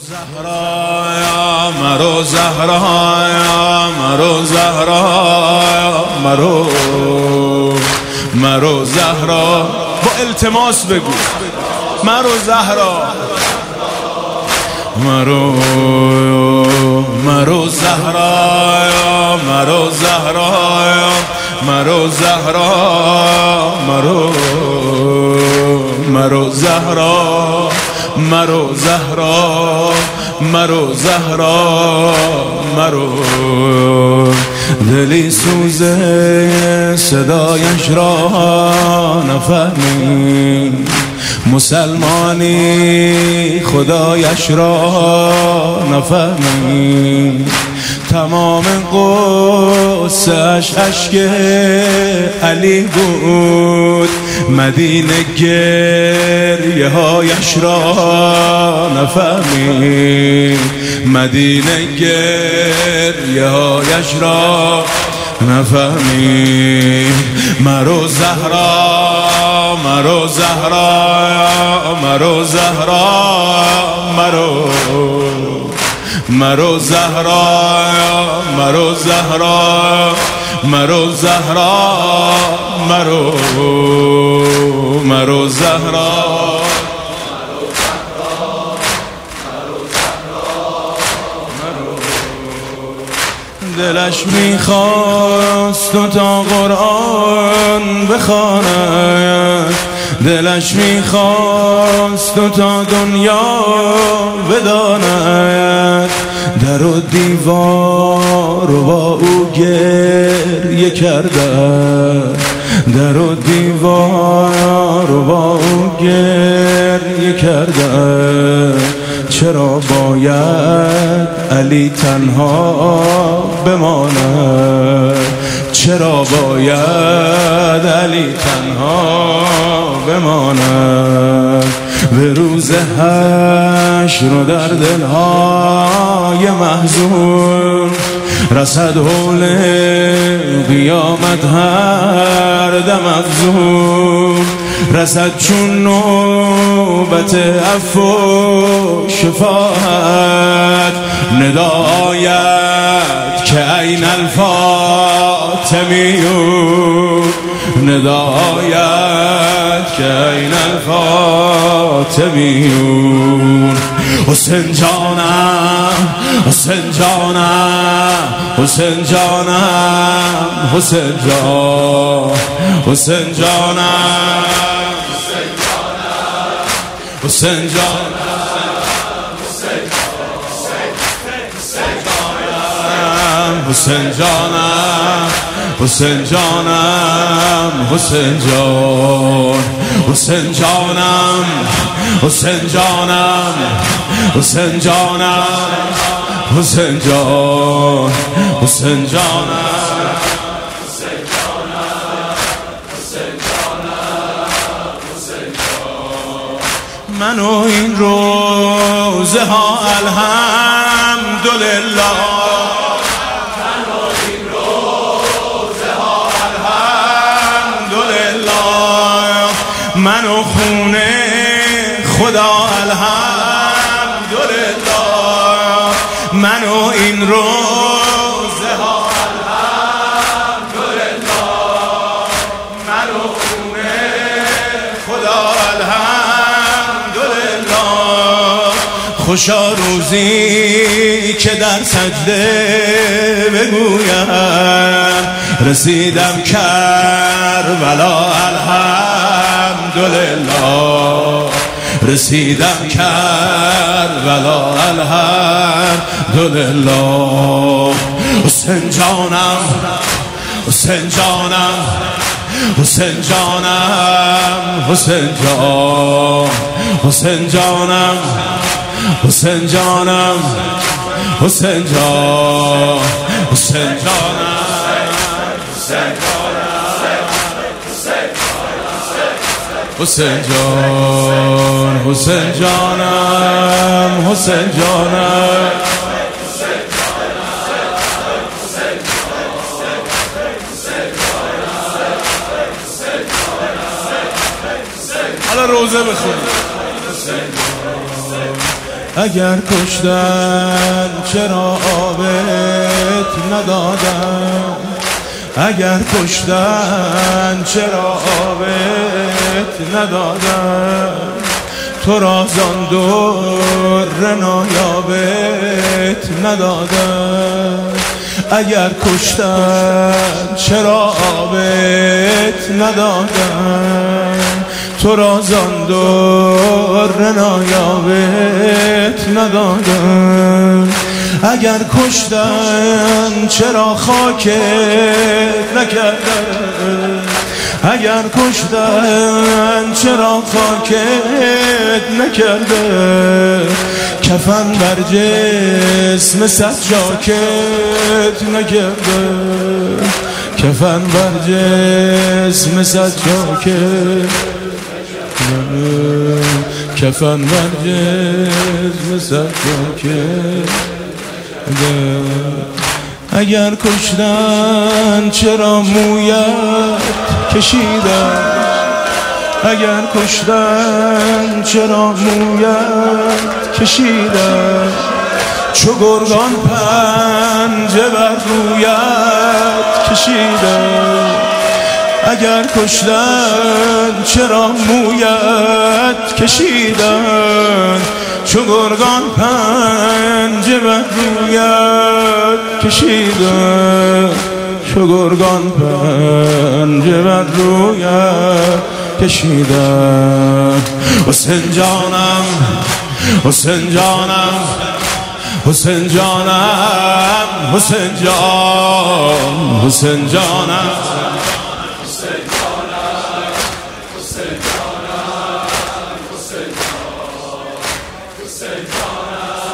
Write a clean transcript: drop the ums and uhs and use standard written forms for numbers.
زهرا مرو زهرا مرو زهرا مرو زهرا با التماس بگو مرو زهرا مرو زهرا مرو زهرا مرو زهرا مرو زهرا مرو زهرا مرو زهرا مرو دلی سوزه صدایش را نفهمی مسلمانی خدایش را نفهمی تمام قصه‌اش اشک علی بود مدینه گریه هایش را نفهمی مدینه گریه هایش را نفهمی مرو زهرا مرو زهرا مرو زهرا مرو زهرا مرو زهرا مرو زهرا مرو زهرا دلش میخواست و تا قرآن بخواند دلش میخواست و تا دنیا بداند در و دیوار و با او گریه کردن در و دیوار و با او گریه کردن چرا باید علی تنها بماند چرا باید علی تنها بماند به روز حشر و در دلهای محزون رسد حول قیامت هر دم افزون رسد چون نوبت عفو و شفاعت ندا آید که این الفاطمیون ندا آید که این الفاطمیون حسین جانم حسین جانم حسین جانم حسین جان حسین جانم حسین جانم حسین جانم حسین جانم حسین جان حسین جانم حسین جانم حسین جانم حسین جان حسین جانم من و این روزه ها الحمدلله من و این روزه ها الحمدلله من و خونه خدا الحمدلله من و این روزه ها الحمدلله من و خونه خدا خوشا روزی که در سجده بگویم رسیدم کربلا الحمدلله رسیدم کربلا الحمدلله حسین جانم حسین جانم حسین جانم حسین جان حسین جانم حسین جانم حسین جان حسین جانم حسین جان حسین جانم حسین جانم حالا روزه بخونید اگر کشتن چرا آبت ندادن؟ اگر کشتن چرا آبت ندادن؟ تو را زان در نایابت ندادن؟ اگر کشتن چرا آبت ندادن؟ تو را زان در نایابت ندادن؟ اگر کشتن چرا خاکت نکردن؟ اگر کشتن چرا خاکت نکردن؟ کفن بر جسم سجاکت نکردن؟ کفن بر جسم سجاکت، کفن بر جسم سجاکت. اگر کشتن چرا مویت کشیدن؟ اگر کشتن چرا مویت کشیدن؟ چو گرگان پنجه بر رویت کشیدن؟ اگر کشتن چرا مویت کشیدن؟ چو گرگان پنجه بر رویت کشیدن؟ چو گرگان پنجه بر رویت کشیدن؟ حسین جانم، حسین جانم، حسین جانم، حسین جان، حسین جانم، حسین جانم، حسین جانم، حسین جان، حسین جانم.